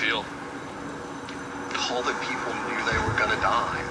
feel? All the people knew they were gonna die.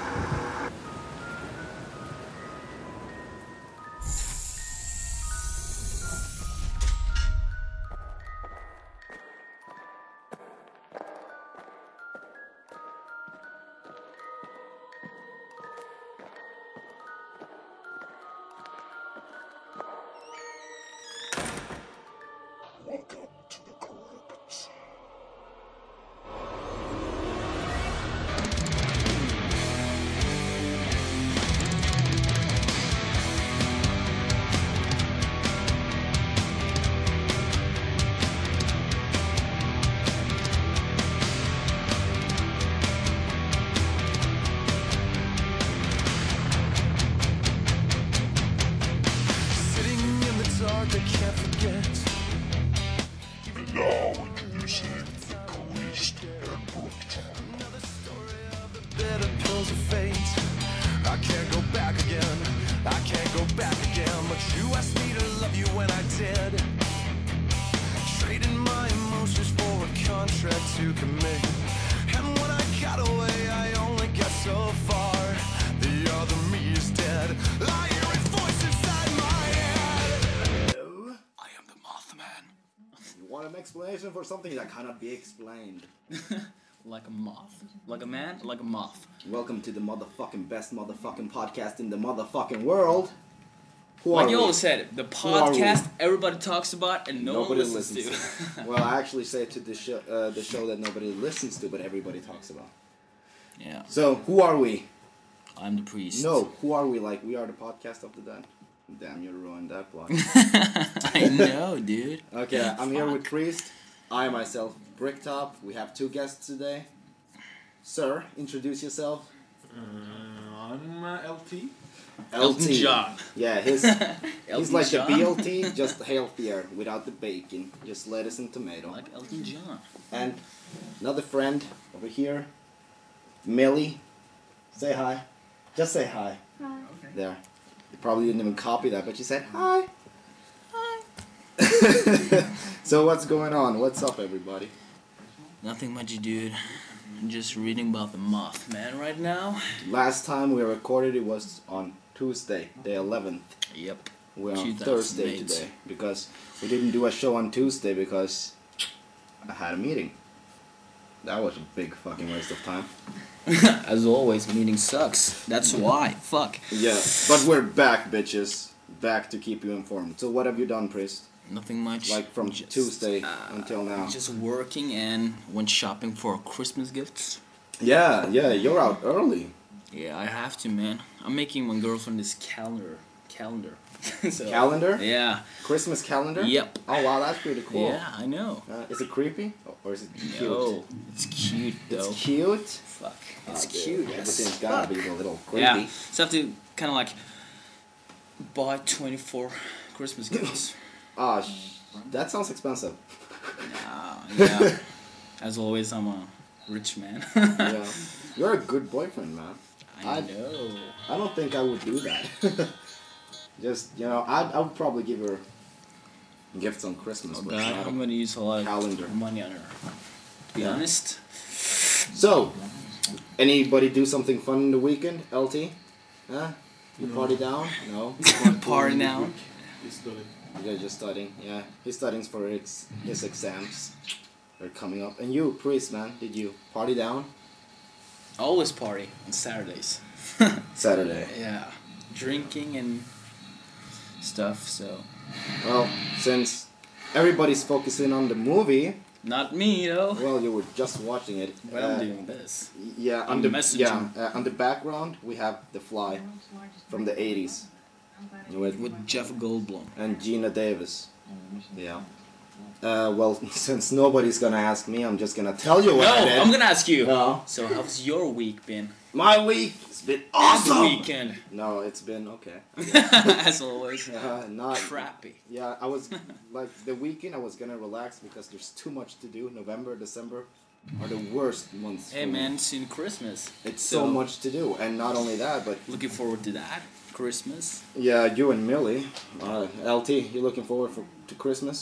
I can't forget. And now introducing the Priest and Brooktown. Another story of the bitter pills of fate. I can't go back again. I can't go back again. But you asked me to love you when I did. Trading my emotions for a contract to commit. And when I got away, I only got so far. The other me is dead. I hear its voice inside my head. Hello? I am the Mothman. You want an explanation for something that cannot be explained? Like a moth. Like a man, like a moth. Welcome to the motherfucking best motherfucking podcast in the motherfucking world. Who Like are you we? always said, the Who are we? podcast everybody talks about and no Nobody one listens listens to. Well, I actually say to the show that nobody listens to, but everybody talks about. Yeah, So, who are we? I'm the priest. No, who are we? Like, we are the podcast of the dead. Damn, you ruined that plot. I know, dude. Okay, I'm here with Priest. I myself, Bricktop. We have two guests today. Sir, introduce yourself. I'm LT. Elton John. Yeah, he's Elton like John? the BLT, just healthier, without the bacon, just lettuce and tomato. Like Elton John. And another friend over here, Millie. Say hi. Just say hi. Hi. There. You probably didn't even copy that, but you said hi. Hi. So what's going on? What's up, everybody? Nothing much, dude. I'm just reading about the Mothman right now. Last time we recorded it was on Tuesday, the 11th. Yep. We're on 2008. Thursday today because we didn't do a show on Tuesday because I had a meeting. That was a big fucking waste of time. As always, meeting sucks. That's why. Fuck. Yeah, but we're back, bitches. Back to keep you informed. So what have you done, Priest? Nothing much. Like from Just, Tuesday until now. Just working and went shopping for Christmas gifts. Yeah, you're out early. Yeah, I have to, man. I'm making my girlfriend this calendar. So, Calendar? Yeah. Christmas calendar? Yep. Oh wow, that's pretty cool. Yeah, I know. Is it creepy or is it cute? No, it's cute though. It's cute. Fuck. It's Oh, dude, cute. Everything's Yes. gotta Fuck. be a little creepy. Yeah. So I have to kind of like buy 24 Christmas gifts. Ah, that sounds expensive. Yeah. As always, I'm a rich man. Yeah, you're a good boyfriend, man. I know. I don't think I would do that. Just I would probably give her gifts on Christmas, Oh but God, not I'm a gonna use a lot calendar. of money on her. To be Yeah. honest. So, anybody do something fun in the weekend? LT? Huh? You party down? No. Party now. You're just studying. Yeah, he's studying for his exams. They're coming up. And you, Priest, man, did you party down? Always party on Saturdays. Saturday. Yeah. Drinking and stuff, so. Well, since everybody's focusing on the movie, Not me, though. well, you were just watching it. But I'm doing this. Yeah, I'm messaging. on the background we have The Fly from the 80s With Jeff Goldblum. and Gina Davis. Yeah. Well, since nobody's gonna ask me, I'm just gonna tell you what I did. I'm gonna ask you. No. So, how's your week been? My week has been The awesome. weekend. No, it's been okay. As always. Not Crappy. Yeah, I was like the weekend. I was gonna relax because there's too much to do. November, December are the worst months. Hey for me. man, soon Christmas. It's so much to do, and not only that, but Looking forward to that. Christmas. yeah, you and Millie, LT, you looking forward to Christmas?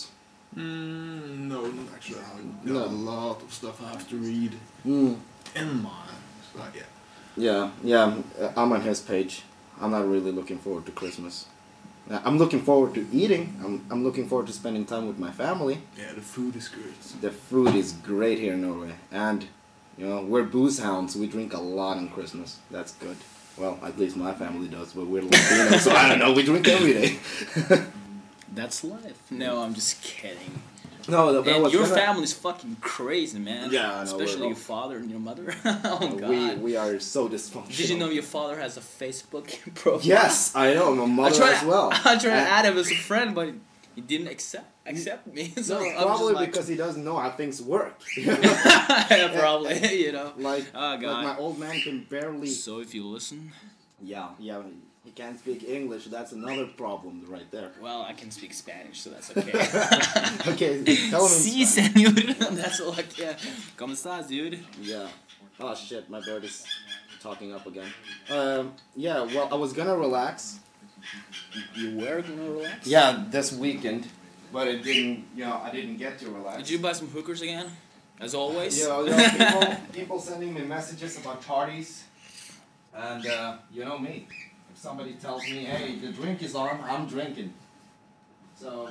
No, actually, I haven't. No. Got a lot of stuff I have to read Mm. in mine. So, yeah. Yeah, I'm on his page. I'm not really looking forward to Christmas. I'm looking forward to eating. I'm looking forward to spending time with my family. Yeah, the food is good. The food is great here in Norway, and you know we're booze hounds. We drink a lot on Christmas. That's good. Well, at least my family does, but we're Latino, so I don't know. We drink every day. That's life. No, I'm just kidding. No, but And your family's fucking crazy, man. Yeah, I know, Especially we're- your father and your mother. Oh god. we are so dysfunctional. Did you know your father has a Facebook profile? Yes, I know. My mother as well. I tried to add him as a friend, but he didn't accept me. So No, I'm probably just like, because he doesn't know how things work. yeah, probably, you know. like, Oh, like God. my old man can barely. So if you listen, Yeah, he can't speak English. That's another problem right there. well, I can speak Spanish, so that's okay. Okay, tell him. in Sí, Spanish. señor. That's all like, yeah. ¿Cómo estás, dude? Yeah. Oh shit, my bird is talking up again. Yeah. Well, I was gonna relax. You were gonna relax? Yeah, this weekend, but it didn't. You know, I didn't get to relax. Did you buy some hookers again? As always? People sending me messages about parties, and you know me. If somebody tells me, "Hey, the drink is on," I'm drinking. So,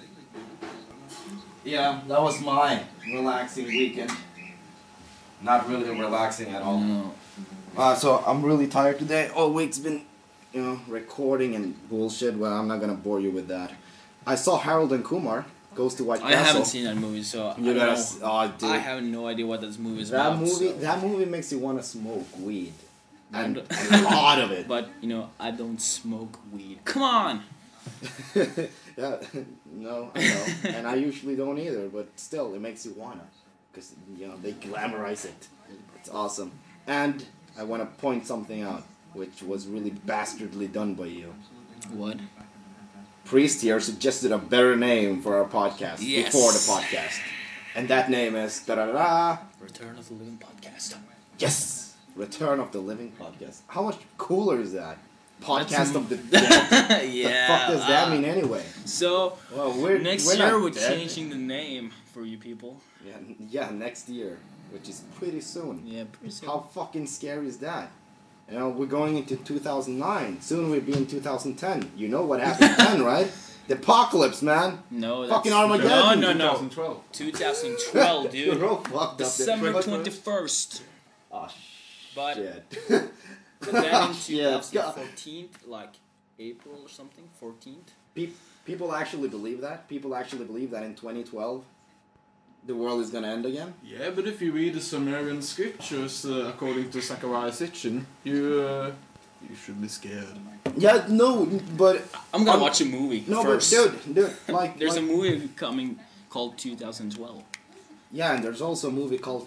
yeah, that was my relaxing weekend. Not really relaxing at all. No. So I'm really tired today. All week's been, you know, recording and bullshit. Well, I'm not gonna bore you with that. I saw Harold and Kumar Goes to White I Castle. haven't seen that movie, so You I don't gotta. know. Oh, dude. I have no idea what this movie is That about. movie. so- That movie makes you want to smoke weed, and And- a lot of it. But you know, I don't smoke weed. Come on. Yeah, no, I know, and I usually don't either. But still, it makes you wanna, because you know they glamorize it. It's awesome. And I want to point something out, which was really bastardly done by you. What? Priest here suggested a better name for our podcast Yes. before the podcast, and that name is da-da-da-da. Return of the Living Podcast. Yes, Return of the Living Podcast. How much cooler is that? Podcast That's of the Dead. Yeah. The fuck does that mean anyway? So Well, we're next we're year not we're dead. changing the name for you people. Yeah, next year, which is pretty soon. Yeah, pretty soon. How fucking scary is that? You know, we're going into 2009. Soon we'll be in 2010. You know what happened then, right? The apocalypse, man. No, that's Fucking Armageddon. No. 2012. 2012, You're dude. all fucked up. December But- 21st. Oh, But shit. but then in Yeah, 2014, like April or something, 14th. People actually believe that? People actually believe that in 2012 the world is gonna end again? Yeah, but if you read the Sumerian scriptures according to Zechariah Sitchin, you should be scared. Yeah, no, but I'm gonna Um, watch a movie no, first. but dude, like There's like, a movie coming called 2012. yeah, and there's also a movie called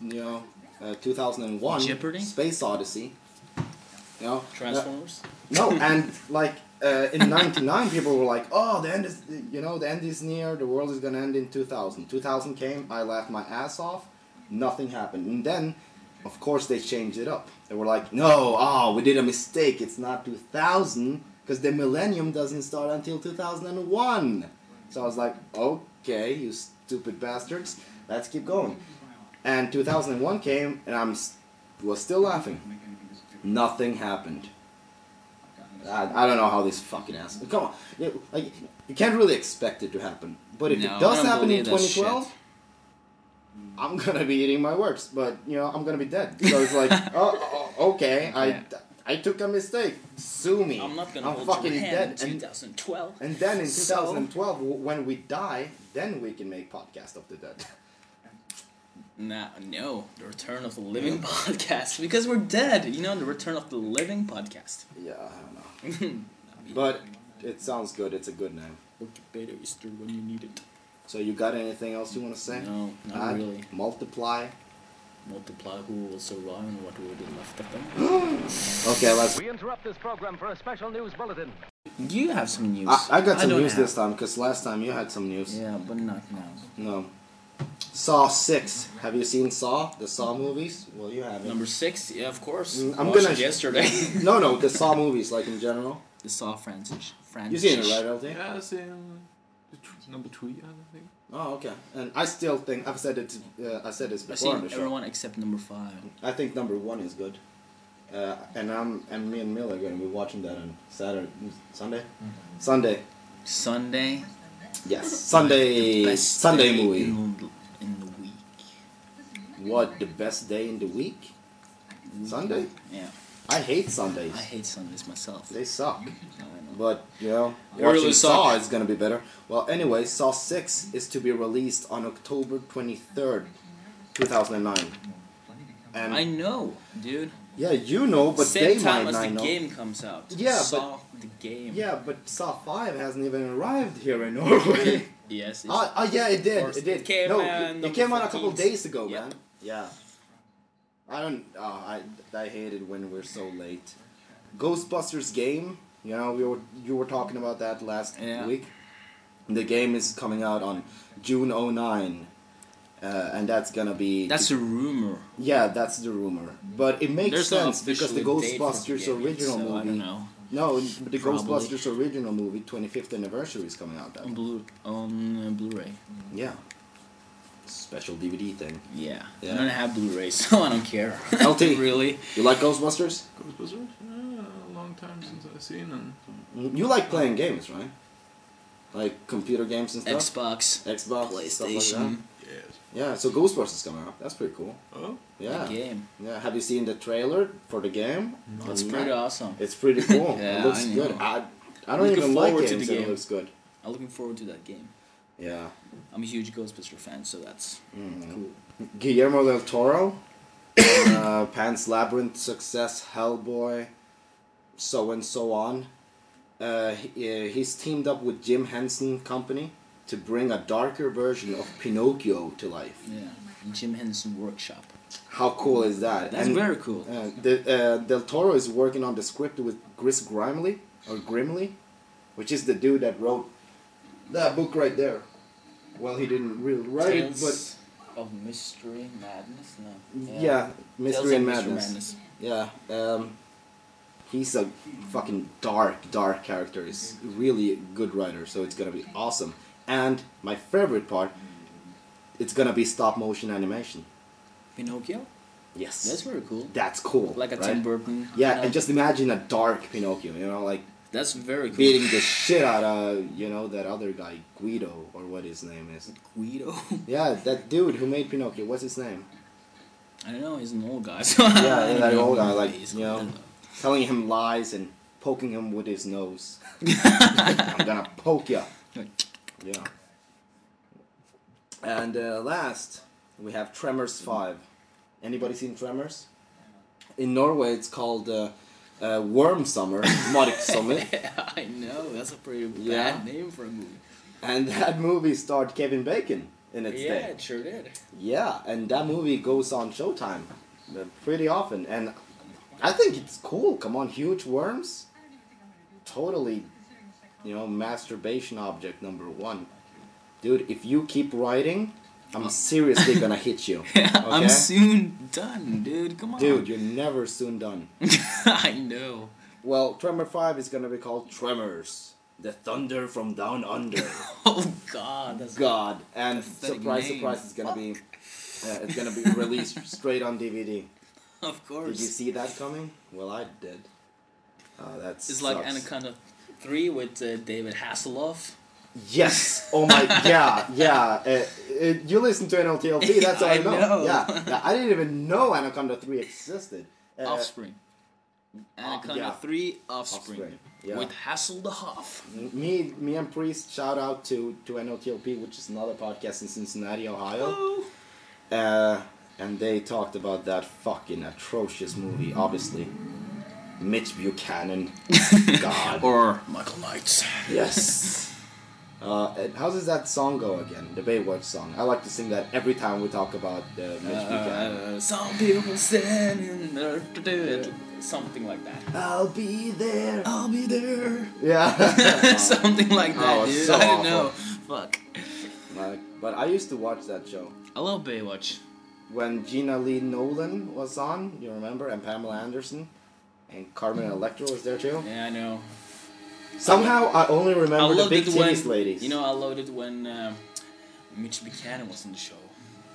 2001 Jeopardy? Space Odyssey. You know, Transformers. no, and like in '99, people were like, "Oh, the end is, the end is near. The world is gonna end in 2000." 2000 came. I laughed my ass off. Nothing happened, and then, of course, they changed it up. They were like, "No, we did a mistake. It's not 2000 because the millennium doesn't start until 2001." So I was like, "Okay, you stupid bastards. Let's keep going." And 2001 came, and was still laughing. Nothing happened. I don't know how these fucking assholes. Come on, you can't really expect it to happen. But if No, it I does don't happen in believe that 2012, shit. I'm gonna be eating my words. But I'm gonna be dead. So it's like, okay, Yeah. I took a mistake. Sue me. I'm not gonna I'm hold fucking your hand dead. in 2012. And then in So- 2012, when we die, then we can make Podcast of the Dead. No, the Return of the Living Podcast because we're dead. You know, the Return of the Living Podcast. Yeah, I don't know. But it sounds good. It's a good name. Wikipedia is there when you need it. So you got anything else you want to say? No, not Add, really. Multiply. Multiply who will survive and what will be left of them. Okay, let's. We interrupt this program for a special news bulletin. You have some news. I got some don't news have. this time because last time you had some news. Yeah, but not now. No. Saw 6. Have you seen Saw? The Saw movies? Well, you haven't. Number 6, yeah, of course. I'm Watched gonna- it yesterday. No, the Saw movies, like in general. The Saw franchise. You seen it, right, LT? Yeah, I've seen Number 3, I think. Oh, okay. And I still think I said this I've before seen on the show. everyone except number 5. I think number 1 is good. And me and Mill are going to be watching that on Sunday. Sunday. Yes, Sunday. Best Sunday day movie. in the week. What, the best day in the week? Sunday? Yeah. I hate Sundays. I hate Sundays myself. They suck. I know. But, you know, They really watching Saw suck. is going to be better. Well, anyway, Saw 6 is to be released on October 23rd, 2009. And I know, dude. yeah, you know, but Same they time might as not the know. game comes out. Yeah, but- Saw the game. Yeah, but Saw 5 hasn't even arrived here in Norway. Yes. Yeah, it did. course. It did. It came, no, number it came out a couple 14th. days ago, Yep. man. Yeah. I hate it when we're so late. Ghostbusters game. You know, you were talking about that last Yeah. week. The game is coming out on June 09. And that's gonna be. That's a rumor. Yeah, that's the rumor. But it makes There's no sense because the official date for the Ghostbusters game, original so I movie. don't know. No, but the Probably. Ghostbusters original movie 25th anniversary is coming out. On Blu-ray. Yeah. Special DVD thing. Yeah. Yeah. I don't have Blu-ray, so I don't care. LT. Really? You like Ghostbusters? Ghostbusters? A long time since I've seen them. You like playing games, right? Like computer games and stuff? Xbox, Xbox, stuff like PlayStation, Yes. that? Yeah, so Ghostbusters coming out. That's pretty cool. Oh? Yeah. the game. Yeah. Have you seen the trailer for the game? It's On pretty Mac? awesome. It's pretty cool. Yeah, It looks I know. good. I don't Looking even like forward to games the and it game. looks good. I'm looking forward to that game. Yeah. I'm a huge Ghostbuster fan, so that's cool. Guillermo del Toro, Pan's Labyrinth success, Hellboy, so and so on. He's teamed up with Jim Henson Company to bring a darker version of Pinocchio to life. Yeah. Jim Henson Workshop. How cool is that? That's very cool. Del Toro is working on the script with Chris Grimley, which is the dude that wrote that book right there. Well, he didn't really write it, but Tales of Mystery Madness? No. yeah, Tales Mystery of and Madness. Yeah, he's a fucking dark character. He's really a good writer, so it's gonna be awesome. And my favorite part, it's gonna be stop motion animation. Pinocchio? Yes, That's very cool. that's cool. Like a right? Tim Burton. Yeah, you know? and just imagine a dark Pinocchio. You know, like That's very cool. beating the shit out of that other guy Guido or what his name is. Guido? Yeah, that dude who made Pinocchio. What's his name? I don't know, he's an old guy, so Yeah, that old guy, what like, he's you know, called. telling him lies and poking him with his nose. I'm gonna poke ya. Yeah. And last, we have Tremors 5. Anybody seen Tremors? In Norway, it's called Worm Summer, Marksommer. I know, that's a pretty bad Yeah. name for a movie. And that movie starred Kevin Bacon in its Yeah, day. it sure did. Yeah, and that movie goes on Showtime pretty often. And I think it's cool. Come on, huge worms. Totally, masturbation object number 1. Dude, if you keep writing, I'm seriously gonna hit you. I'm Okay? soon done, dude. Come on. Dude, you're never soon done. I know. Well, Tremor 5 is gonna be called Tremors. The Thunder from Down Under. Oh God, that's God. And pathetic surprise, name. surprise, it's gonna be released straight on DVD. Of course. Did you see that coming? Well, I did. That's It's like Anaconda 3 with David Hasselhoff. Yes. Oh my. Yeah. You listen to NLTLP. That's all I know. know. Yeah. I didn't even know Anaconda 3 existed. Offspring. Anaconda yeah. 3 Offspring. Yeah. With Hasselhoff. Me and Priest shout out to NLTLP, which is another podcast in Cincinnati, Ohio. And they talked about that fucking atrocious movie, obviously. Mitch Buchanan. God. Or Michael Knight. Yes. And how does that song go again? The Baywatch song. I like to sing that every time we talk about Mitch Buchanan. Some people said in there to do it. Something like that. I'll be there. I'll be there. Yeah. Something like that, Oh, dude. so I don't awful. know. Fuck. But I used to watch that show. I love Baywatch. When Gina Lee Nolan was on, you remember? And Pamela Anderson. And Carmen Electra was there too. Yeah, I know. Somehow I only remember the big titties ladies. You know, I loved it when Mitch Buchanan was on the show.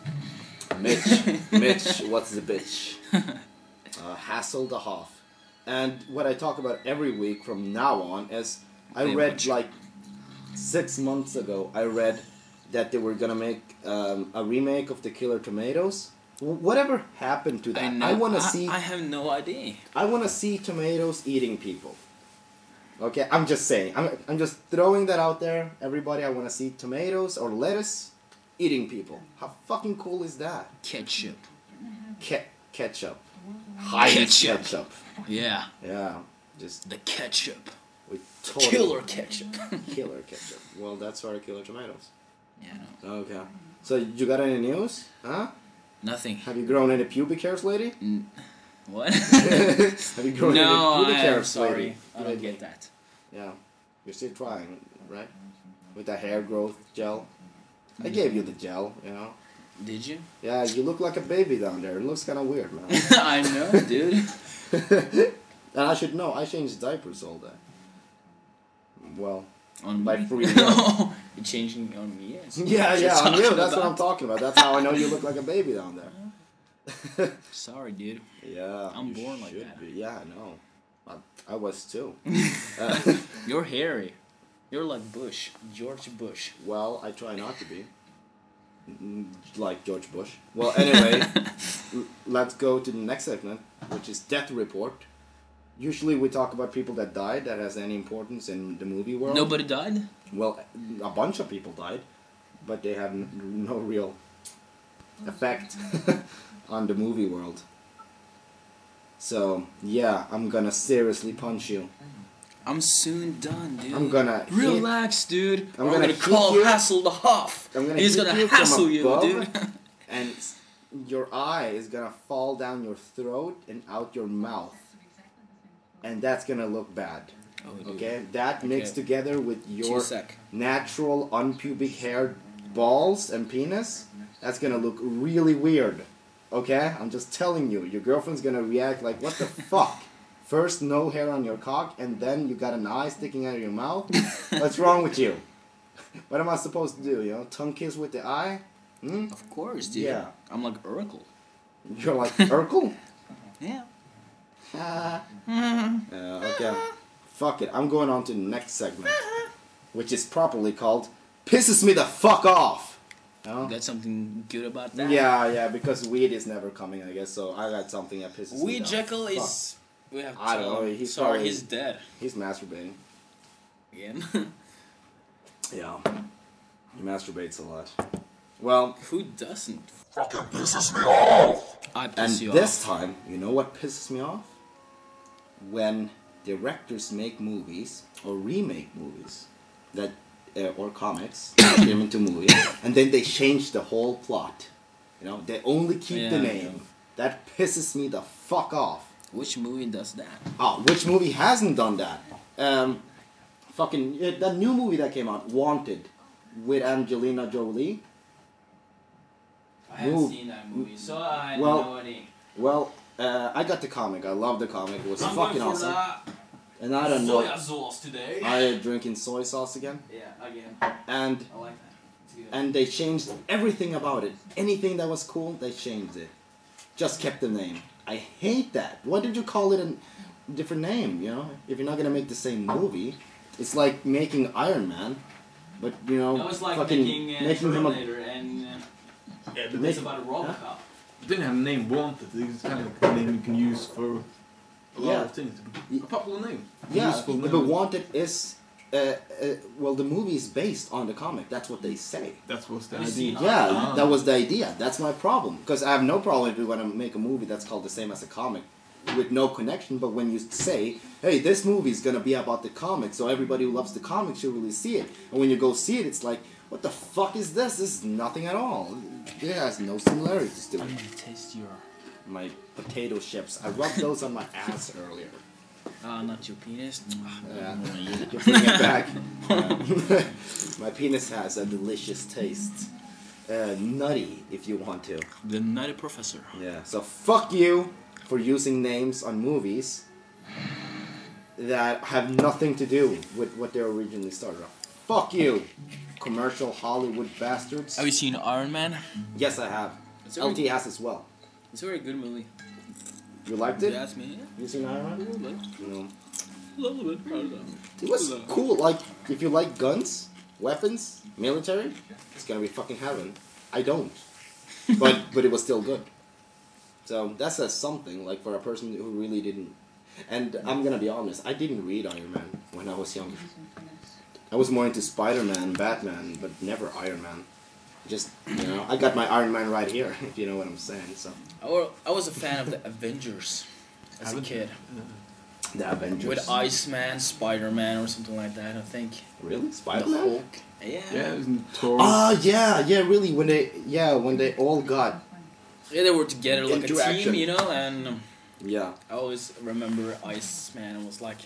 Mitch, what's the bitch? Hasselhoff. And what I talk about every week from now on is I read like 6 months ago. I read that they were gonna make a remake of The Killer Tomatoes. Whatever happened to that? I want to see. I have no idea. I want to see tomatoes eating people. Okay, I'm just saying. I'm just throwing that out there, everybody. I want to see tomatoes or lettuce eating people. How fucking cool is that? Ketchup. Ketchup. Heinz Ketchup. ketchup. Yeah. Yeah, just The ketchup. we totally Killer ketchup. killer ketchup. Well, that's why I killer tomatoes. Yeah, no. Okay. So you got any news? Huh? Nothing. Have you grown any pubic hairs, lady? What? Have you grown No, any pubic I'm hairs, sorry. lady? I don't get that. Yeah, you're still trying, right? With the hair growth gel. I gave you the gel, you know. Did you? Yeah, you look like a baby down there. It looks kind of weird, man. I know, dude. And I should know. I change diapers all day. Well, On by me? free. You're changing on me? Yes. Yeah, What yeah, you're on you. talking That's what I'm about. talking about. That's how I know you look like a baby down there. Sorry, dude. Yeah. I'm you born like should that. be. Yeah, I know. I was too. You're hairy. You're like Bush. George Bush. Well, I try not to be. Like George Bush. Well, anyway, let's go to the next segment, which is Death Report. Usually we talk about people that died that has any importance in the movie world. Nobody died? Well, a bunch of people died, but they have no real effect on the movie world. So, yeah, I'm gonna seriously punch you. I'm soon done, dude. I'm gonna relax, dude. I'm I'm gonna gonna hit call you. Hasselhoff. I'm gonna He's hit gonna you from hassle you, above, dude. and your eye is gonna fall down your throat and out your mouth. And that's gonna look bad. Oh, dude. Okay? That mixed together with your sec. natural unpubic hair balls and penis, that's gonna look really weird. Okay? I'm just telling you. Your girlfriend's gonna react like, what the fuck? First, no hair on your cock, and then you got an eye sticking out of your mouth? What's wrong with you? What am I supposed to do, you know? Tongue kiss with the eye? Hmm? Of course, dude. Yeah. I'm like Urkel. You're like Urkel? Yeah. Okay. Fuck it. I'm going on to the next segment, which is properly called Pisses Me the Fuck Off. No? Got something good about that? Yeah, because weed is never coming, I guess, so I got something that pisses me Weed the Jekyll fuck. is... We have to I don't tell know, him. he's Sorry, probably- he's dead. He's masturbating. Again. Yeah. He masturbates a lot. Well, Who doesn't? Fucking pisses me off! I and piss you this off. time, you know what pisses me off? When directors make movies, or remake movies, that or comics, turn them into movies, and then they change the whole plot. You know, they only keep the Yeah, name. yeah. That pisses me the fuck off. Which movie does that? Oh, which movie hasn't done that? That new movie that came out, Wanted, with Angelina Jolie. I haven't Move. seen that movie, so I have Well, no idea. Well, I got the comic. I love the comic. It was fucking awesome. And I don't know. Soya sauce today. I drinking soy sauce again. Yeah, again. And I like that. It's good. and they changed everything about it. Anything that was cool, they changed it. Just kept the name. I hate that. Why did you call it a different name, you know? If you're not gonna make the same movie. It's like making Iron Man, but you know, That was like fucking making him a Terminator and Yeah, but Make- it's about a Robocop. it didn't have a name Wanted. It's kind of like a name you can use for a lot Yeah. of things. A popular name. yeah. Useful But name. Wanted is well, the movie is based on the comic. That's what they say. That was the Have you idea. seen Yeah, Ah. that was the idea. That's my problem. Because I have no problem if you want to make a movie that's called the same as a comic with no connection, but when you say, hey, this movie is going to be about the comic, so everybody who loves the comic should really see it. And when you go see it, it's like, what the fuck is this? This is nothing at all. It has no similarities to I'm it. gonna taste your... My potato chips. I rubbed those on my ass earlier. not your penis. Yeah. Mm. You bring it back. My penis has a delicious taste. Nutty, if you want to. The Nutty Professor. Yeah, so fuck you for using names on movies. that have nothing to do with what they originally started off. Fuck you, commercial Hollywood bastards. Have you seen Iron Man? Yes, I have. It's a LT very, has as well. it's a very good movie. You liked If it? you ask me, yeah. You seen Iron A Man? little bit. No. A little bit. I don't know. It was cool. Like, if you like guns, weapons, military, it's gonna be fucking heaven. I don't, but it was still good. So that says something. Like for a person who really didn't. And I'm gonna be honest, I didn't read Iron Man when I was younger. I was more into Spider-Man, Batman, but never Iron Man. Just, I got my Iron Man right here, if you know what I'm saying. So I was a fan of the Avengers as a kid. the Avengers. With Iceman, Spider-Man, or something like that, I think. Really, The Spider-Man? Hulk. Yeah. Yeah, isn't Thor? Ah, yeah, really. When they all got Yeah, they were together like a Interaction. team, and yeah. I always remember Iceman was like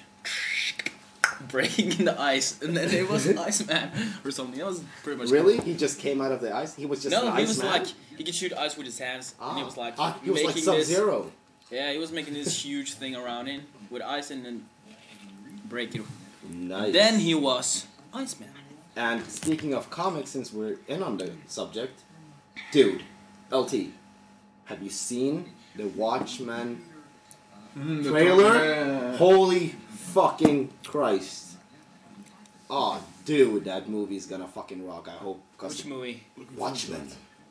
breaking in the ice, and then it was Iceman or something. That was pretty much Really? He just came out of the ice? He was just No, an he ice was man? like he could shoot ice with his hands, and he was like he was like making Sub-Zero. this. Yeah, he was making this huge thing around him with ice, and then break it. Nice. Then he was Iceman. And speaking of comics, since we're in on the subject, dude, LT, have you seen the Watchmen The trailer? yeah. Holy fucking Christ. Oh, dude, that movie's gonna fucking rock, I hope. Which movie? Watchmen.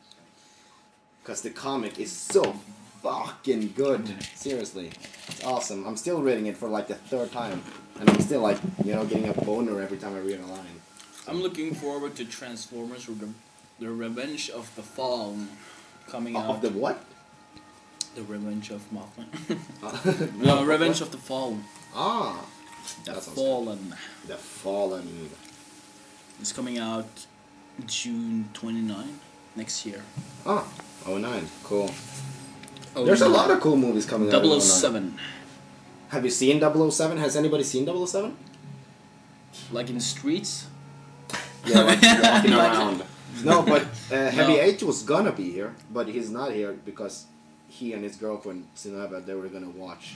Because the comic is so fucking good. Seriously. It's awesome. I'm still reading it for like the third time. And I'm still like, getting a boner every time I read a line. I'm looking forward to Transformers or the Revenge of the Fallen coming out. Of the what? The Revenge of Mothman. No, Revenge of the Fallen. Ah. The That sounds Fallen. The Fallen. It's coming out June 29 next year. Ah. 09. Cool. Oh, There's a lot of cool movies coming out. in 09. 007. Have you seen 007? Has anybody seen 007? Like in the streets? Yeah, like walking Like- around. No, but Heavy No. H was gonna be here, but he's not here because he and his girlfriend Sinaba, they were gonna watch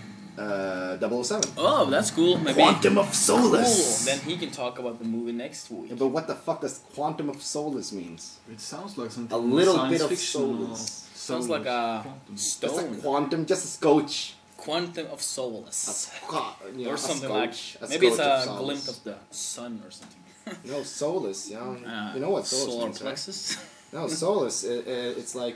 007. Oh, that's cool. Maybe. Quantum of Cool. Solace. Then he can talk about the movie next week. Yeah, but what the fuck does Quantum of Solace means? It sounds like something A little science bit of fiction or solace. Sounds like a quantum. Just a stone. quantum, just a scotch. Quantum of A Solace. or Or something scotch, like. Maybe it's scotch a of glimpse solace. of the sun or something. No, Solace, you know what Solace Solar means, right? plexus. No, Solace, it's like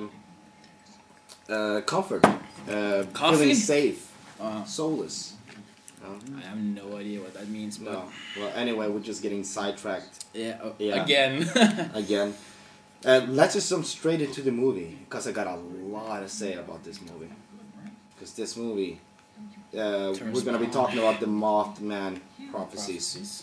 comfort, Coffee? feeling safe, Uh, solace. I have no idea what that means, but No. Well, anyway, we're just getting sidetracked yeah, Yeah. again. again. Let's just jump straight into the movie because I got a lot to say about this movie. Because this movie, we're gonna be talking about the Mothman prophecies.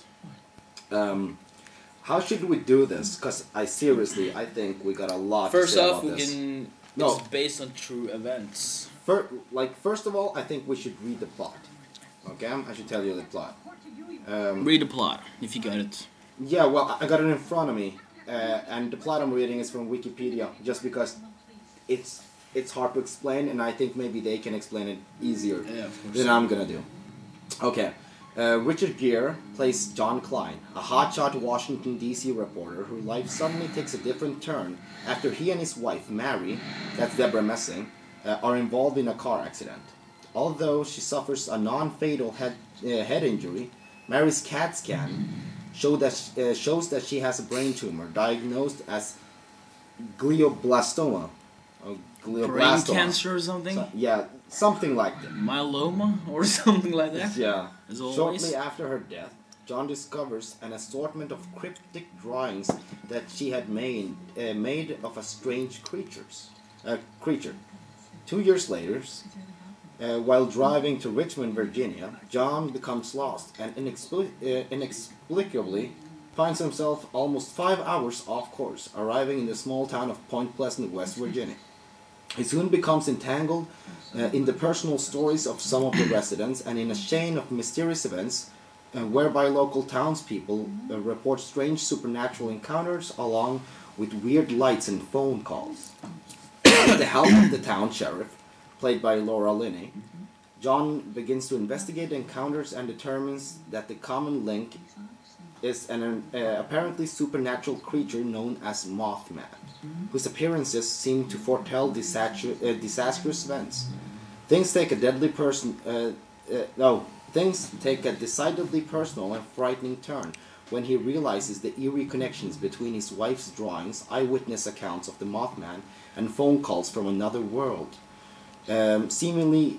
How should we do this? Because I think we got a lot First to say off, about we this. can. No. It's based on true events. First of all, I think we should read the plot. Okay, I should tell you the plot. Read the plot if you got it. Yeah, well, I got it in front of me, and the plot I'm reading is from Wikipedia, just because it's hard to explain, and I think maybe they can explain it easier Yeah, of course. than I'm gonna do. Okay, Richard Gere plays John Klein, a hotshot Washington D.C. reporter whose life suddenly takes a different turn after he and his wife, Mary, that's Deborah Messing, are involved in a car accident. Although she suffers a non-fatal head injury, Mary's CAT scan shows that she has a brain tumor diagnosed as glioblastoma. Or Brain glioblastoma. cancer or something? Yeah, something like that. Myeloma or something like that? Yeah. As always. Shortly after her death, John discovers an assortment of cryptic drawings that she had made of a strange creature. 2 years later, while driving to Richmond, Virginia, John becomes lost and inexplicably finds himself almost 5 hours off course, arriving in the small town of Point Pleasant, West Virginia. He soon becomes entangled in the personal stories of some of the residents and in a chain of mysterious events whereby local townspeople report strange supernatural encounters along with weird lights and phone calls. With the help of the town sheriff, played by Laura Linney, John begins to investigate the encounters and determines that the common link is an apparently supernatural creature known as Mothman, whose appearances seem to foretell disastrous events. Things take a decidedly personal and frightening turn when he realizes the eerie connections between his wife's drawings, eyewitness accounts of the Mothman, and phone calls from another world. Seemingly,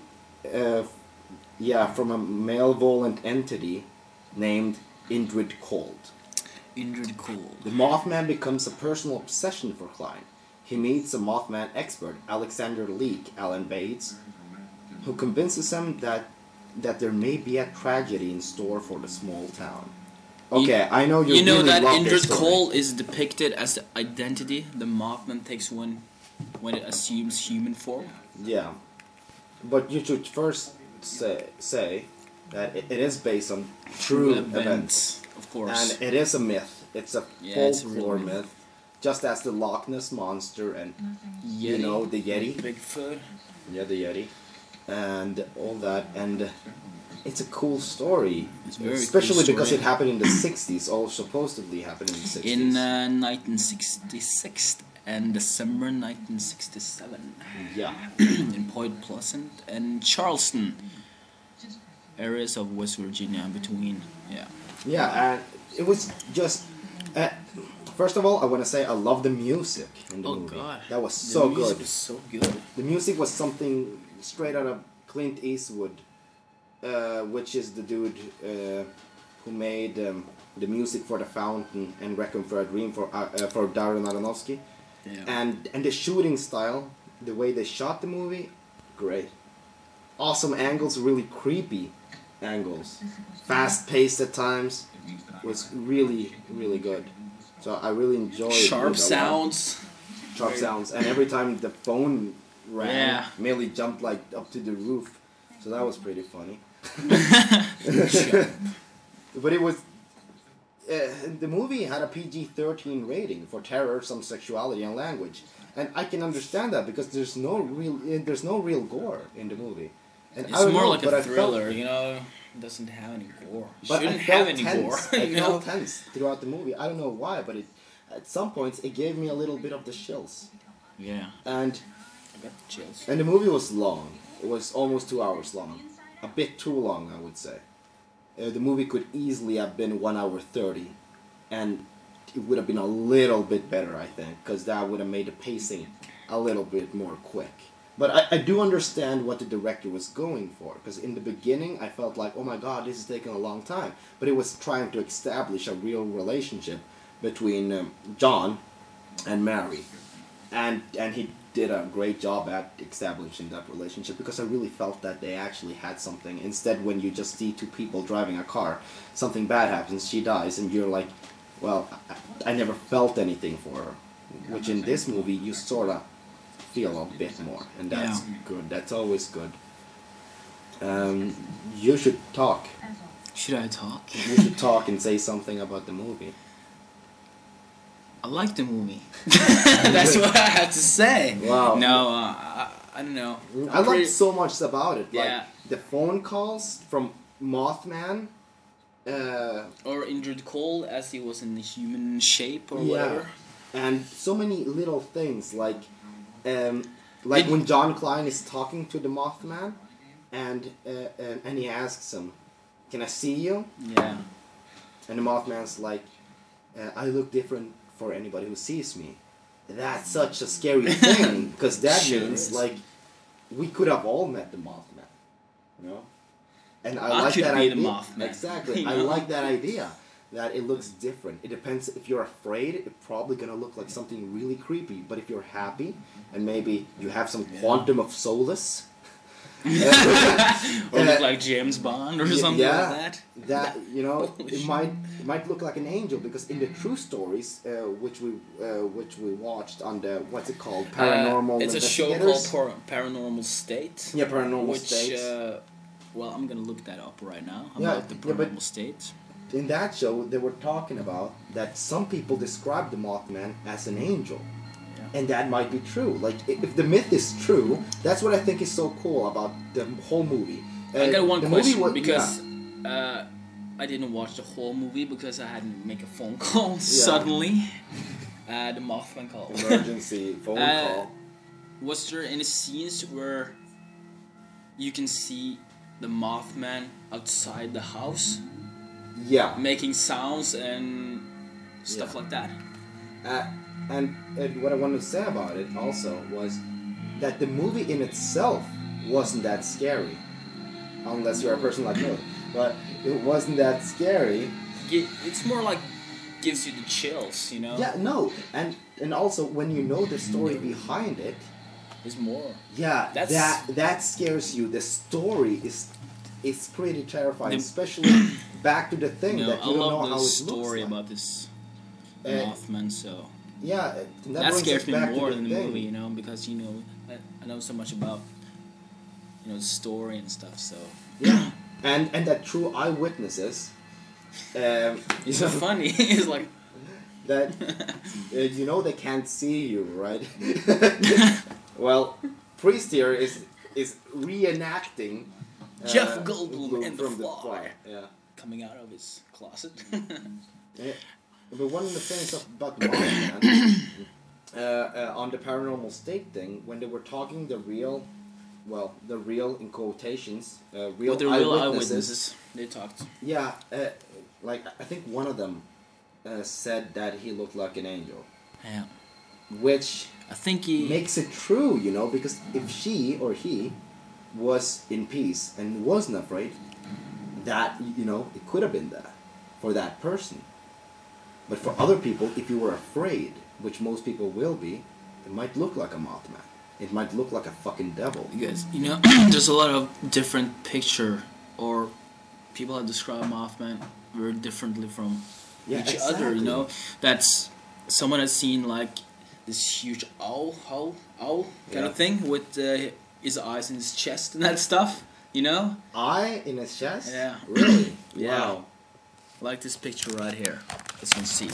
from a malevolent entity named Indrid Cold. Indrid Cold. The Mothman becomes a personal obsession for Klein. He meets a Mothman expert, Alexander Leake, Alan Bates, who convinces him that there may be a tragedy in store for the small town. Okay, I know you know really that love this Indrid story. Cold is depicted as the identity the Mothman takes when it assumes human form. Yeah, but you should first say that it is based on true events. Of course. And it is a myth. It's a it's a folklore real myth. Just as the Loch Ness Monster and, Yeti. the Yeti. Bigfoot. Yeah, the Yeti. And all that. And it's a cool story. It's a very Especially cool because story. it happened in the 60s. Or supposedly happened in the 60s. In 1966 and December 1967. Yeah. In Point Pleasant and Charleston. Areas of West Virginia between. Yeah. Yeah, and it was just... first of all, I want to say I love the music in the movie. God. That was The so music good. was so good. The music was something straight out of Clint Eastwood, which is the dude who made the music for The Fountain and Requiem for a Dream for Darren Aronofsky. Yeah. And the shooting style, the way they shot the movie, great. Awesome angles, really creepy angles. Fast paced at times, was really, really good. So I really enjoyed it. Sharp a lot. sounds. Sharp sounds, and every time the phone rang, Yeah. Millie jumped like up to the roof, so that was pretty funny. But it was the movie had a PG-13 rating for terror, some sexuality, and language, and I can understand that because there's no real gore in the movie. And I It's don't more know, like but I a felt- thriller, you know. It doesn't have any gore. It But shouldn't I have felt any tense. gore. I you know? felt tense throughout the movie. I don't know why, but at some points it gave me a little bit of the chills. Yeah. And I got the chills. the movie was long. It was almost 2 hours long. A bit too long, I would say. The movie could easily have been 1 hour 30, and it would have been a little bit better, I think, because that would have made the pacing a little bit more quick. But I do understand what the director was going for, because in the beginning I felt like, oh my god, this is taking a long time. But it was trying to establish a real relationship between John and Mary. And he did a great job at establishing that relationship, because I really felt that they actually had something. Instead, when you just see two people driving a car, something bad happens, she dies, and you're like, well, I never felt anything for her. Which in this movie, you sort of feel a bit more, and that's good. That's always good. You should talk. Should I talk? You should talk and say something about the movie. I like the movie. That's what I have to say. Wow. No, I don't know. I loved so much about it. Like Yeah. the phone calls from Mothman. Or Indrid Cold as he was in the human shape or Yeah. whatever. And so many little things like when John Klein is talking to the Mothman, and he asks him, "Can I see you?" Yeah. And the Mothman's like, "I look different for anybody who sees me." That's such a scary thing, because that Sure means is. like we could have all met the Mothman, you know. And I I like could that be the idea. Mothman, Exactly, you I know? like that idea. That it looks different. It depends. If you're afraid, it's probably gonna look like something really creepy. But if you're happy, and maybe you have some quantum of solace, Or look like James Bond or something yeah, like that. that you know, Holy it shit. might look like an angel, because in the true stories, which we watched on the, what's it called, Paranormal It's a show Investigators? called Paranormal State. Yeah, Paranormal Which, States. well, I'm gonna look that up right now. Yeah, About the yeah, but- Paranormal State. In that show, they were talking about that some people describe the Mothman as an angel. Yeah. And that might be true. Like, if the myth is true, that's what I think is so cool about the whole movie. I got one the movie question was- because I didn't watch the whole movie because I had to make a phone call suddenly. The Mothman call. Emergency phone call. Was there any scenes where you can see the Mothman outside the house Yeah. making sounds and stuff Yeah. like that? And what I wanted to say about it also was that the movie in itself wasn't that scary, unless you're a person like me. But it wasn't that scary. It's more like gives you the chills, you know? Yeah, no, and also when you know the story behind it, It's more. yeah, That's- that scares you. The story is pretty terrifying, The- especially back to the thing You know, that I you don't know love how the it story looks like. about this Uh, Mothman, so Yeah, and that brings scares us me back to more the than the thing. movie, you know, because you know I know so much about the story and stuff. So Yeah, and that true eyewitnesses. it's so funny. It's like That you know they can't see you, right? Well, Priest here is reenacting Jeff Goldblum in The from Fly. Yeah. coming out of his closet. Yeah. But one of the things about Mothman, on the paranormal state thing, when they were talking the real in quotations, real With the real eyewitnesses, eyewitnesses, they talked. yeah, like I think one of them said that he looked like an angel, Yeah, which I think he. makes it true, you know, because if she or he was in peace and wasn't afraid, that, you know, it could have been that for that person. But for other people, if you were afraid, which most people will be, it might look like a Mothman. It might look like a fucking devil. Because, you know, there's a lot of different picture, or people have described Mothman very differently from Yeah, each other, you exactly. know. That's someone has seen like this huge owl kind Yeah. of thing with his eyes in his chest and that stuff, you know. Eye in his chest? Yeah. Really? Yeah. Wow. Like this picture right here, as you can see,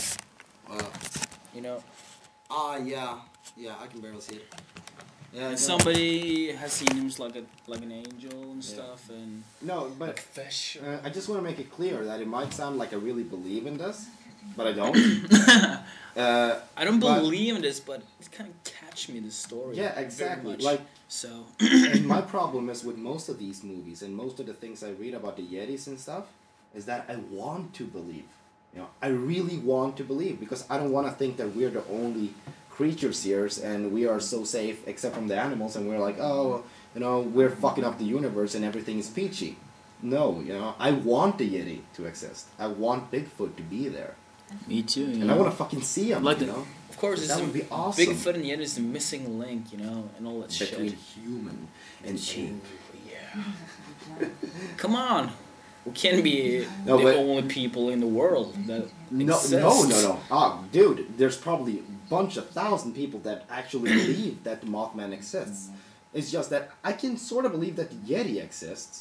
you know. Yeah. Yeah, I can barely see it. Yeah, And no. somebody has seen him as like an angel and Yeah. stuff, and No, but like fish. I just want to make it clear that it might sound like I really believe in this, but I don't. I don't but- believe in this, but it kind of catch me, this story. Yeah, very exactly. much. Like, So, and my problem is with most of these movies and most of the things I read about the Yetis and stuff is that I want to believe. You know, I really want to believe because I don't want to think that we're the only creatures here and we are so safe except from the animals and we're like, oh, you know, we're fucking up the universe and everything is peachy. No, you know, I want the Yeti to exist. I want Bigfoot to be there. me too. You And know? I want to fucking see him, Like you the- know? Of course, That would be awesome. Bigfoot and Yeti is the missing link, you know, and all that Between shit. human and ape. Yeah. Come on, we can't be No, the but- only people in the world that No, exist. no. Ah, dude, there's probably a bunch of thousand people that actually believe that the Mothman exists. It's just that I can sort of believe that the Yeti exists.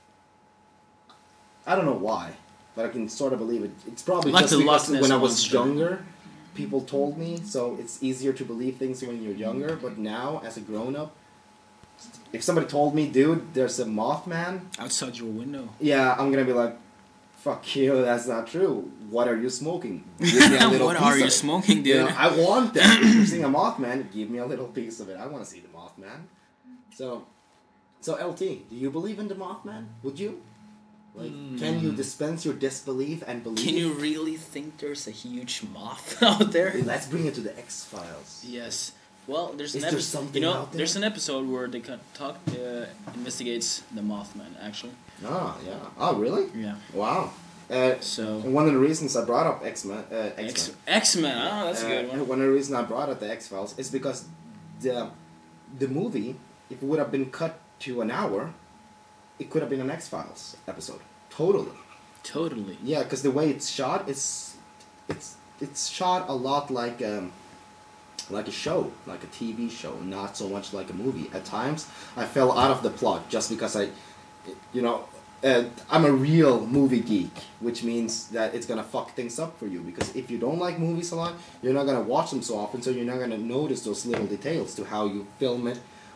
I don't know why, but I can sort of believe it. It's probably Like just the because Loch Ness when I was Monster. younger, people told me, so it's easier to believe things when you're younger. But now, as a grown-up, if somebody told me, dude, there's a Mothman, Outside your window. yeah, I'm gonna be like, fuck you, that's not true. What are you smoking? Give me a little What piece are of you it. smoking, dude? You know, I want that. If you're seeing a Mothman, give me a little piece of it. I want to see the Mothman. So LT, do you believe in the Mothman? Would you? Like, can you dispense your disbelief and believe? Can you really think there's a huge moth out there? Let's bring it to the X-Files. Yes. Well, there's Is an there episode. something You know, out there? there's an episode where they investigates the Mothman. Actually, Ah, yeah. Oh, really? yeah. Wow. So And one of the reasons I brought up X-Men, X-Men. Oh, that's a good one. One of the reasons I brought up the X-Files is because the movie, if it would have been cut to an hour, it could have been an X-Files episode. Totally. Totally. Yeah, because the way it's shot, it's shot a lot like a show, like a TV show, not so much like a movie. At times, I fell out of the plot just because you know, I'm a real movie geek, which means that it's gonna fuck things up for you. Because if you don't like movies a lot, you're not gonna watch them so often, so you're not gonna notice those little details to how you film it,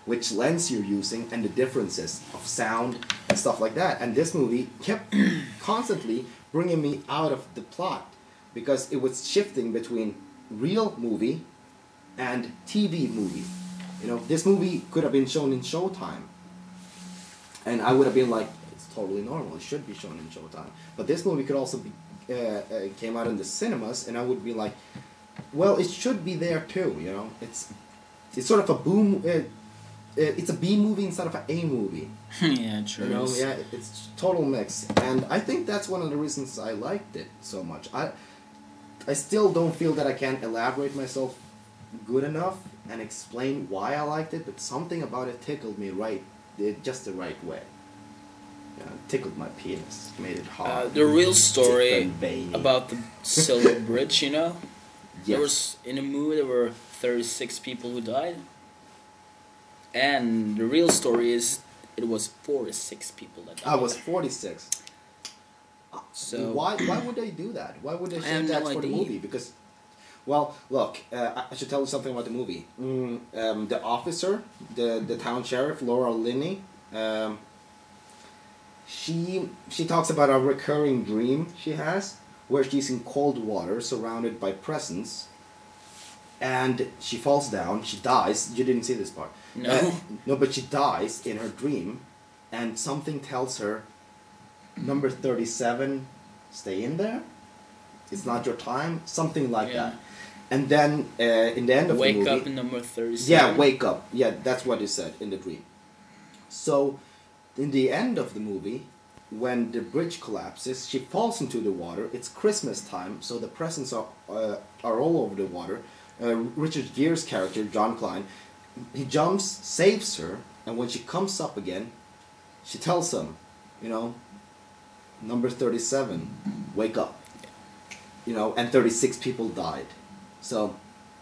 which lens you're using, and the differences of sound and stuff like that. And this movie kept constantly bringing me out of the plot because it was shifting between real movie and TV movie. You know, this movie could have been shown in Showtime, and I would have been like, it's totally normal. It should be shown in Showtime. But this movie could also be came out in the cinemas, and I would be like, well, it should be there too. You know, it's sort of a boom. It's a B movie instead of an A movie. Yeah, true. You know, yeah, it's total mix, and I think that's one of the reasons I liked it so much. I still don't feel that I can elaborate myself good enough and explain why I liked it, but something about it tickled me just the right way. Tickled my penis, made it hard. The real story Different veiny. about the Silver Bridge, you know? There Yes. was, in the movie, there were 36 people who died. And the real story is, it was 46 people that died. I was 46. So Why would they do that? Why would they I say have that no for the idea. movie? Because, well, look, I should tell you something about the movie. The officer, the town sheriff, Laura Linney, she talks about a recurring dream she has, where she's in cold water, surrounded by presents, and she falls down. She dies. You didn't see this part. No. No, but she dies in her dream, and something tells her, number 37, stay in there. It's not your time. Something like Yeah. that. And then in the end of the wake movie, up in number 37. yeah, wake up. Yeah, that's what it said in the dream. So, in the end of the movie, when the bridge collapses, she falls into the water. It's Christmas time, so the presents are all over the water. Richard Gere's character, John Klein, he jumps, saves her, and when she comes up again, she tells him, you know, number 37, wake up. You know, and 36 people died. So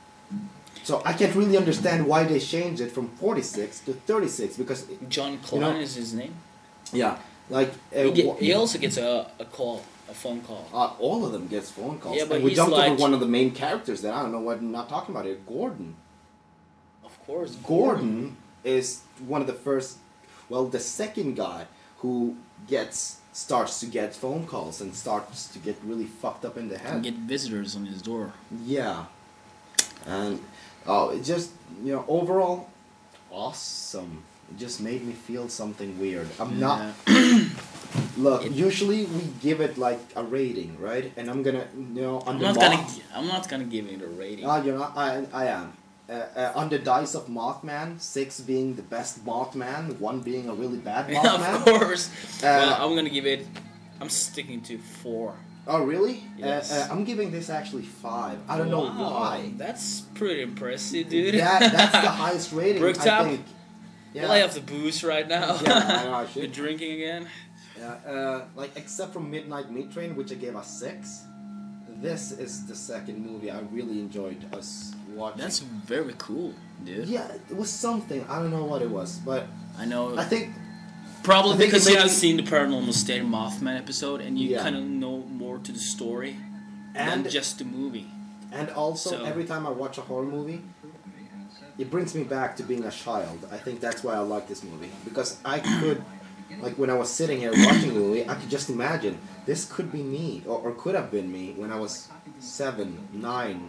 I can't really understand why they changed it from 46 to 36 because John Klein You know- is his name. yeah, like He also gets a phone call. all of them gets phone calls. Yeah, but and we he's jumped like- over one of the main characters that I don't know what I'm not talking about here. Gordon. Of course. Gordon is one of the first, well, the second guy who starts to get phone calls and starts to get really fucked up in the head. And get visitors on his door. Yeah. And it just, you know, overall awesome. It just made me feel something weird. I'm not look, usually we give it like a rating, right? And I'm gonna, you know, I'm under not gonna give it a rating. you know, I am. On the dice of Mothman, 6 being the best Mothman, 1 being a really bad Mothman. Of course. Well, Uh, I'm gonna give it. I'm sticking to 4. Oh, really? Yes. I'm giving this actually 5. I don't know Wow, why. That's pretty impressive, dude. That's the highest rating, Brooktop? I think. Yeah. Well, I have the booze right now. Yeah, I know, I We're should. drinking again. Yeah, like, except for Midnight Meat Train, which I gave a 6, this is the second movie I really enjoyed us watching. That's very cool, dude. Yeah, it was something. I don't know what it was, but I know. I think Probably I think because it you made have me- seen the Paranormal State Mothman episode and you Yeah. kind of know more to the story And- than just the movie. And also, So- every time I watch a horror movie, it brings me back to being a child. I think that's why I like this movie. Because I could, like when I was sitting here watching the movie, I could just imagine, this could be me, or could have been me when I was 7, 9,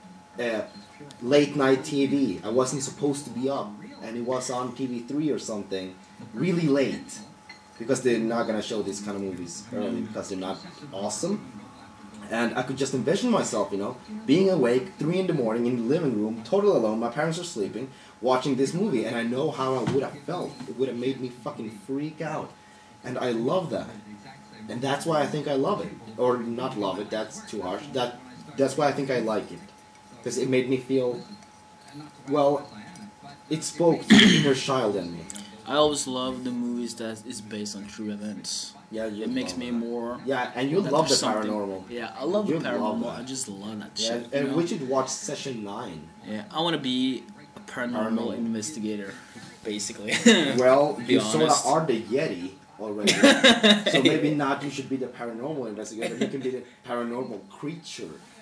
late night TV. I wasn't supposed to be up, and it was on TV3 or something, really late. Because they're not gonna show these kind of movies early, because they're not awesome. And I could just envision myself, you know, being awake 3 in the morning in the living room, totally alone, my parents are sleeping, watching this movie, and I know how I would have felt. It would have made me fucking freak out. And I love that. And that's why I think I love it. Or not love it, that's too harsh. That's why I think I like it. Because it made me feel, well, it spoke to the inner child in me. I always love the movies that is based on true events. Yeah, you It makes love me that. more. Yeah, and you that love the there's something- paranormal. Yeah, I love You the love paranormal. that. I just love that Yeah, shit. and you know? we should watch Session 9. Yeah, I want to be a paranormal Paranormal. investigator, basically. Well, Be you sort of honest. are the Yeti already. So maybe not you should be the paranormal investigator. You can be the paranormal creature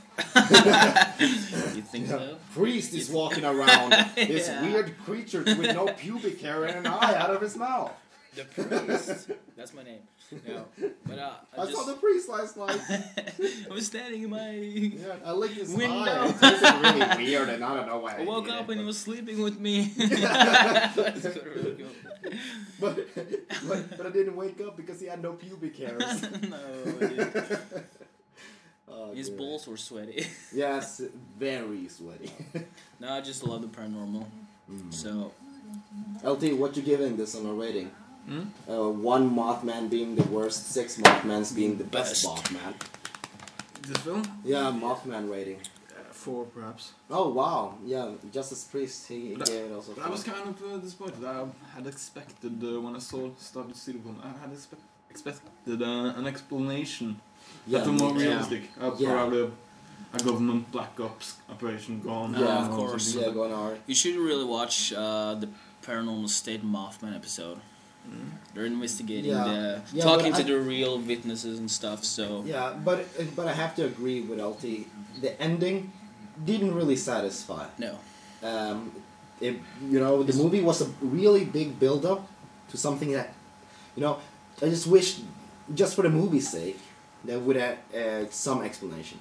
You think so? Priest is walking around. This Yeah. weird creature with no pubic hair and an eye out of his mouth. The priest. That's my name. No, but I saw the priest last night. I was standing in my. Yeah, I licked his Window. eye. It tasted really weird, and I don't know why. I woke did up it, and he but- was sleeping with me. That's really cool. but I didn't wake up because he had no pubic hairs. No, dude. Oh, His dear. balls were sweaty. Yes, very sweaty. No, I just love the paranormal. So LT, what you giving this on a rating? Hmm? One Mothman being the worst, 6 Mothmans being the best Best. Mothman. This film? Yeah, Mothman rating. 4 perhaps. Oh wow, yeah, Justice Priest, he But- gave it also. But I was kind of disappointed. I had expected when I started to see the film, I had expected an explanation that was more yeah. realistic. Yeah. Probably a government black ops operation gone. Yeah, of course. Yeah, going on. you should really watch the Paranormal State Mothman episode. They're investigating Yeah. Yeah, talking but to I- the real witnesses and stuff. So Yeah, but I have to agree with LT. The ending didn't really satisfy. no, It, the movie was a really big build up to something that, I just wish, just for the movie's sake, there would have some explanation.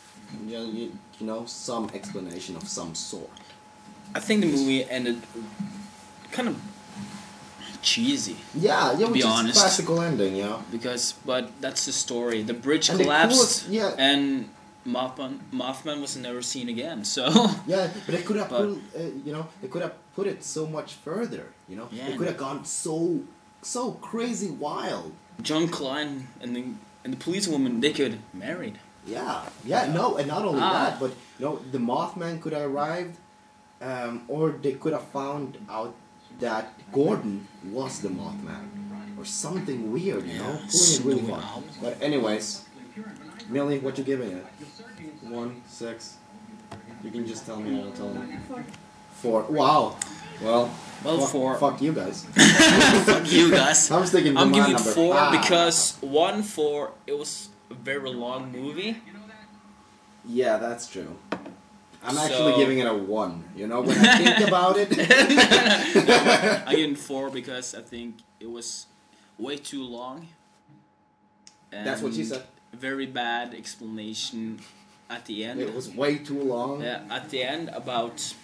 Some explanation of some sort. I think the movie ended kind of cheesy Yeah, be which is honest. classical ending, but that's the story. The bridge And the collapsed, coolest- yeah. and Mothman was never seen again. So Yeah, but they could have But- put, they could have put it so much further. Yeah. They could have gone so crazy wild. John Klein and the policewoman, they could married. Yeah, no, and not only that, but the Mothman could have arrived, or they could have found out that Gordon was the Mothman, or something weird, pulling it really far. Wow. But anyways, Millie, what you giving it? 1, 6. You can just tell me. I'll tell you. 4. Wow. Well, Well, 4. Fuck you guys. Fuck you guys. I'm sticking to I'm my giving number 4 5. because 1-4 it was a very long movie. Yeah, that's true. I'm actually So- giving it a 1. When I think about it. I'm giving 4 because I think it was way too long. That's what she and said. Very bad explanation at the end. It was way too long. Yeah, at the end about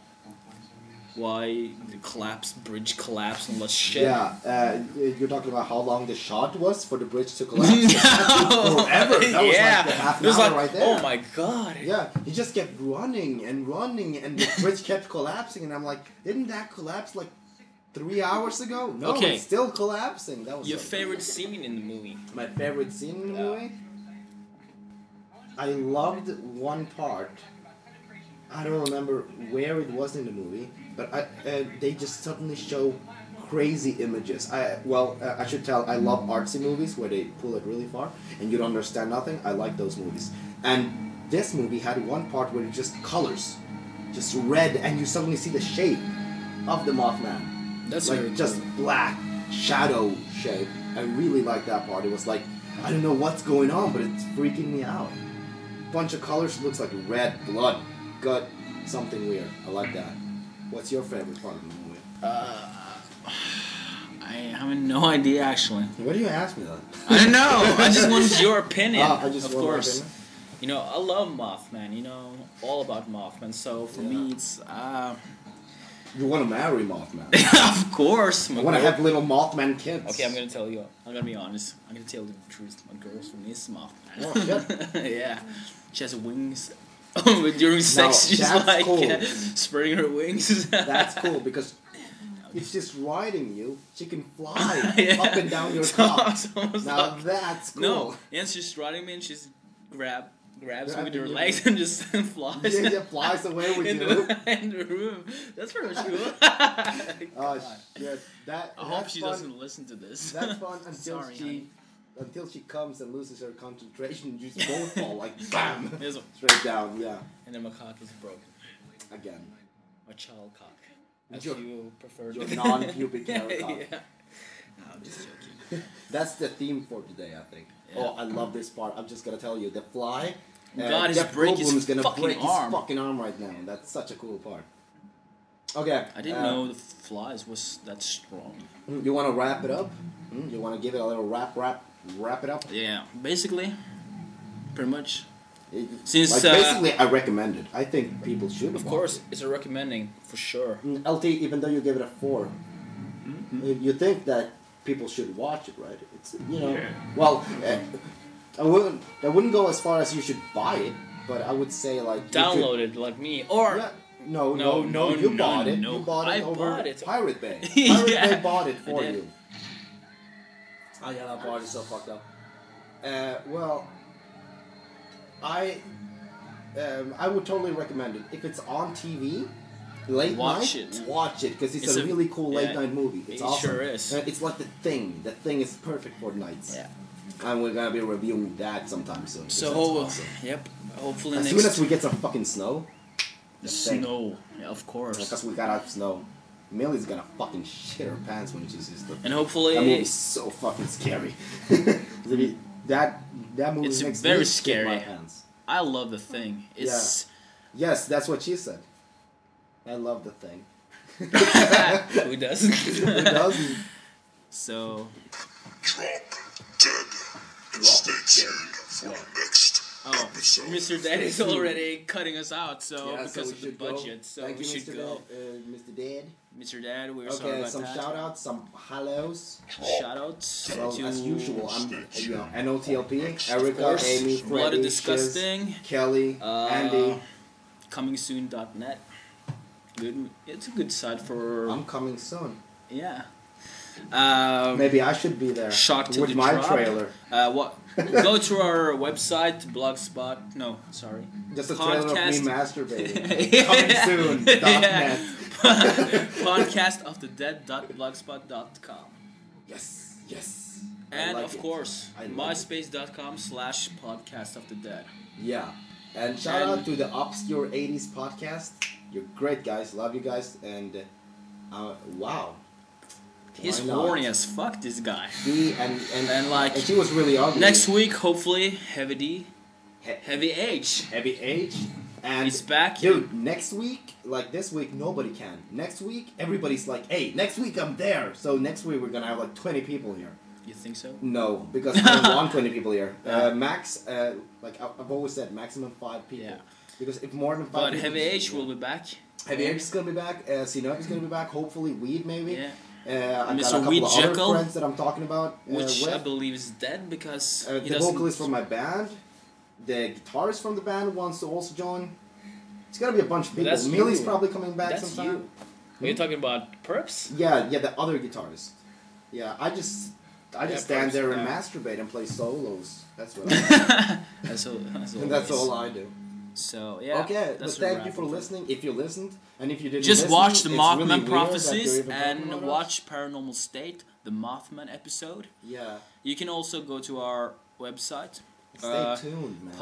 why the bridge collapsed and all that shit. Yeah, you're talking about how long the shot was for the bridge to collapse. Forever. That was yeah. like the half It was an hour like, right there. oh my god. Yeah, he just kept running, and the bridge kept collapsing, and I'm like, didn't that collapse like 3 hours ago? No, Okay. it's still collapsing. That was Your so- favorite scene in the movie? My favorite scene in the movie? I loved one part. I don't remember where it was in the movie, but they just suddenly show crazy images. I should tell, I love artsy movies where they pull it really far and you don't understand nothing. I like those movies. And this movie had one part where it's just colors, just red, and you suddenly see the shape of the Mothman. That's Like very just cool. black shadow shape. I really like that part. It was like, I don't know what's going on, but it's freaking me out. Bunch of colors, looks like red, blood, gut, something weird. I like that. What's your favorite part of the movie? I have no idea actually. What do you ask me that? I don't know. I just wanted your opinion. I just of want my course. opinion. I love Mothman. All about Mothman. So for me, it's You want to marry Mothman? of course. I want to have little Mothman kids. Okay, I'm gonna tell you. I'm gonna be honest. I'm gonna tell you the truth. My girlfriend is Mothman. Oh, Yeah, she has wings. During sex, she's that's like cool. spreading her wings. That's cool because if she's riding you, she can fly Yeah. up and down your It's top. almost Now like- that's cool. No, and she's riding me and she's grabs me with Grabbing her you. legs and just flies. Yeah, flies away with in you. in the room. That's pretty much cool. Oh shit! I hope That's she fun. doesn't listen to this. That's fun until Sorry, until she comes and loses her concentration. You just both fall like bam, Here's a- straight down. Yeah, and then my cock is broken. again. My child cock. As Your- you prefer. Your non-pubic hair cock. Yeah. No, I'm just joking. That's the theme for today, I think. Yeah. Oh, I love this part. I'm just gonna tell you, the fly God, he's Jeff break his Goldblum is gonna fucking break arm. his fucking arm right now. That's such a cool part. Okay. I didn't know the flies was that strong. You want to wrap it up? You want to give it a little wrap it up? Yeah, basically, pretty much. Since basically, I recommend it. I think people should. Of course, it's a recommending for sure. LT, even though you give it a 4, you think that people should watch it, right? It's Yeah. Well, I wouldn't go as far as you should buy it, but I would say like you Download it like me, or should, no, No, you no, bought it. no. You bought it I over bought it. Pirate Bay. Yeah, Pirate Bay bought it for I did. you. Oh yeah, that part is so fucked up. Well, I would totally recommend it if it's on TV. Late Watch night, it. watch it because it's It's a a- really cool late yeah, night movie. It's it awesome. sure is. It's like The Thing. The Thing is perfect for nights. Yeah. And we're gonna be reviewing that sometime soon. 'cause So, that's awesome. yep. Hopefully As next soon as we get some fucking snow, The Thing. snow, yeah, of course, because we got out snow, Millie's gonna fucking shit her pants when she sees the. and hopefully That movie's so fucking scary. that movie It's makes very me shit my scary. pants. I love the thing. It's Yes, that's what she said. I love The Thing. who doesn't? Who doesn't? So, Drop dead. And stay tuned for next episode. Mr. Dad is already cutting us out. So Yeah, so because we of the should go. budget, so Thank we you, should Mr. go. Mr. Dad. Mr. Dad, we're sorry Okay, about some that. shout outs, some hellos. Shout outs Well, to as usual, I'm NOTLP, Erica, course, Amy, Blood Freddie, Disgusting, Shiz, Kelly, Andy. comingsoon.net. Good. It's a good site for I'm coming soon. yeah. Maybe I should be there Shock to with the my drop. trailer. What? Go to our website, Blogspot. No, sorry. Just a trailer of me Podcast. masturbating. Coming soon. Yeah. .net. Podcastofthedead.blogspot.com. Yes, yes. I And like of it. course, I like it. myspace.com/podcast of the dead. Yeah. And shout And- out to the Obscure 80s podcast. You're great guys. Love you guys. And wow. He's Why not? horny as fuck, this guy. And like, she was really ugly. Next week, hopefully, Heavy D, He- Heavy H. Heavy H. And He's back. dude, next week, like this week, nobody can. Next week, everybody's like, hey, next week I'm there. So next week we're gonna have like 20 people here. You think so? No, because I don't want 20 people here. Max, like I've always said, maximum 5 people. Yeah. Because if more than 5 But people... Heavy H will be back. Heavy H is gonna be back. Sinop is gonna be back. Hopefully Weed maybe. Yeah. I've got a Mr. couple Weed of other Jekyll, friends that I'm talking about. Which I with. believe is dead because he The doesn't. vocalist from my band, the guitarist from the band wants to also join. It's gonna be a bunch of people. That's Millie's you. probably coming back That's sometime. you. Are you talking about Perps? Yeah, the other guitarist. Yeah, I just stand Perps, there and yeah. masturbate and play solos. That's what I That's all. and that's all I do. So yeah. Okay, but that's a thank wrap you for up. listening. If you listened, and if you didn't Just listen, watch the it's Mothman really weird that Prophecies you're even talking and about us. watch Paranormal State, the Mothman episode. Yeah, You can also go to our website, stay tuned, man.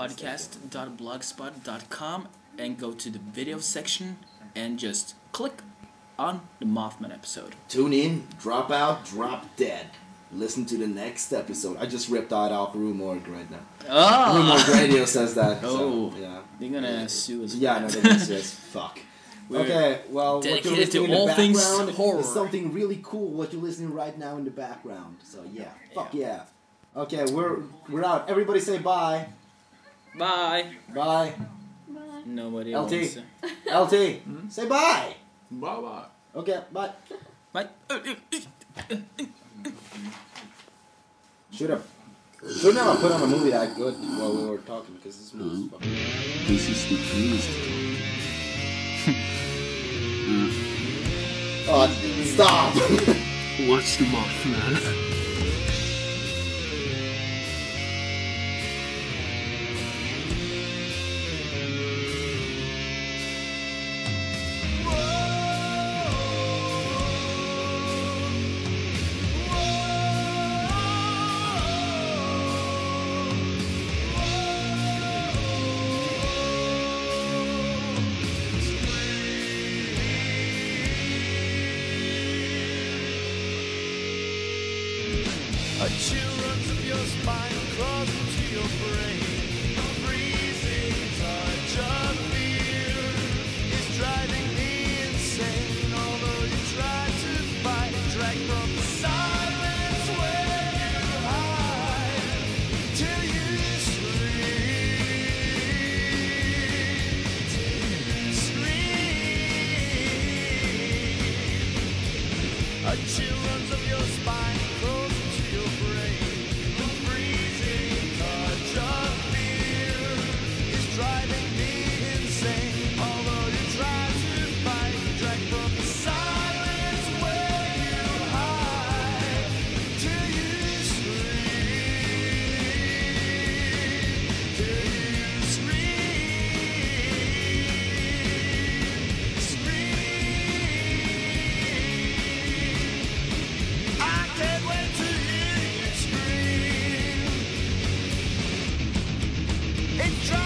podcast.blogspot.com, and go to the video section and just click on the Mothman episode. Tune in, drop out, drop dead. Listen to the next episode. I just ripped that off Rumorg right now. Oh! Rumorg Radio says that. Oh. So, yeah. They're gonna sue us. Yeah, no, that's just fuck. We're Okay, well, what you're dedicated to listening in the all things background horror. is something really cool. What you're listening right now in the background. So yeah, fuck yeah. Okay, we're out. Everybody say bye. Bye! Bye. Nobody LT. wants to. LT, say bye. Bye bye. Okay, bye. Bye! Shouldn't have put on a movie that good while we were talking because this movie's fucking. This is the truth. Oh, stop. Watch the Mothman. A chill runs up your spine, closer to your brain. The freezing touch of fear is driving me insane. Although you try to fight, drag from the silence where you hide till you scream, till you scream, scream. I can't wait to hear you scream. It's